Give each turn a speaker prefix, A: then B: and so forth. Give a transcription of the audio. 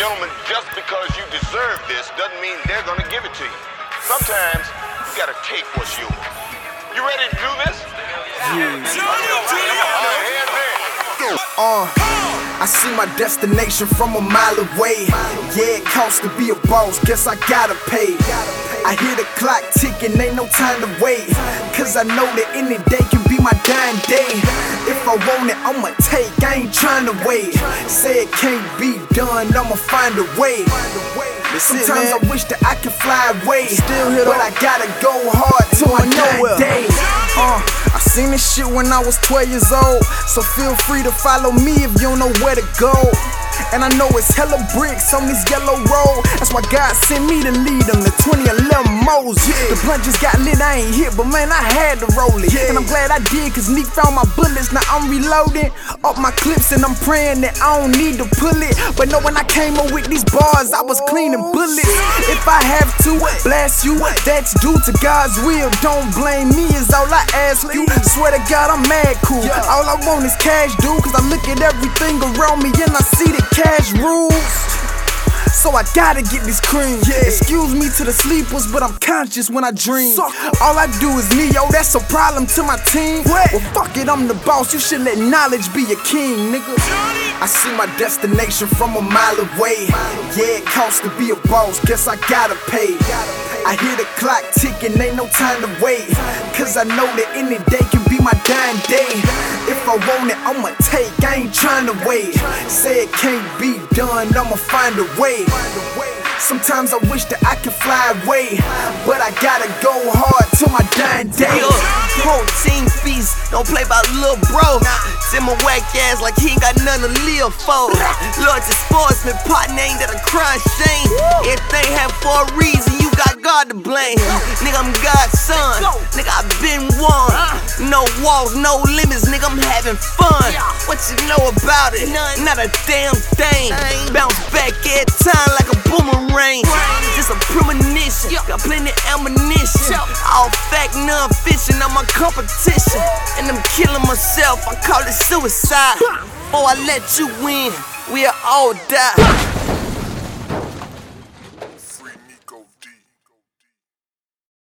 A: gentlemen, just because you deserve this doesn't mean they're gonna give it to you. Sometimes you gotta take what's yours. You ready to do this?
B: I see my destination from a mile away. Yeah, it costs to be a boss, guess I gotta pay. I hear the clock ticking, ain't no time to wait. Cause I know that any day can be my dying day. If I want it, I'ma take, I ain't trying to wait. Say it can't be done, I'ma find a way. Sometimes I wish that I could fly away, but I gotta go hard till my dying day. I seen this shit when I was 12 years old, so feel free to follow me if you don't know where to go. And I know it's hella bricks on this yellow road, that's why God sent me to lead them, the 2011 Mo's. The blunt just got lit, I ain't hit, but man, I had to roll it. And I'm glad I did, cause Neek found my bullets. Now I'm reloading up my clips and I'm praying that I don't need to pull it. But no, when I came up with these bars, I was cleaning bullets. If I have to blast you, that's due to God's will. Don't blame me, is all I ask you. Swear to God, I'm mad cool. All I want is cash, dude, cause I look at everything around me and I see the cash rules. So I gotta get this cream. Excuse me to the sleepers, but I'm conscious when I dream. All I do is me, yo, that's a problem to my team. Well, fuck it, I'm the boss, you should let knowledge be your king, nigga. I see my destination from a mile away. Yeah, it costs to be a boss, guess I gotta pay. I hear the clock ticking, ain't no time to wait. Cause I know that any day can be my dying day. If I want it, I'ma take, I ain't trying to wait. Say it can't be done, I'ma find a way. Sometimes I wish that I could fly away, but I gotta go hard till my dying day.
C: Whole team feast, don't play by little bro. Send my whack ass like he ain't got nothing to live for. Lord to sportsman, partner ain't that a crime shame. Everything happen for a reason, you got God to blame. Nigga, I'm God's son, nigga, I been one. No walls, no limits, nigga, I'm having fun. What you know about it? Not a damn thing. Bounce back every time like a boomerang. Just a premonition, got plenty ammunition. All fact, none fiction, I'm my competition. And I'm killing myself, I call it suicide. Before I let you win, we'll all die.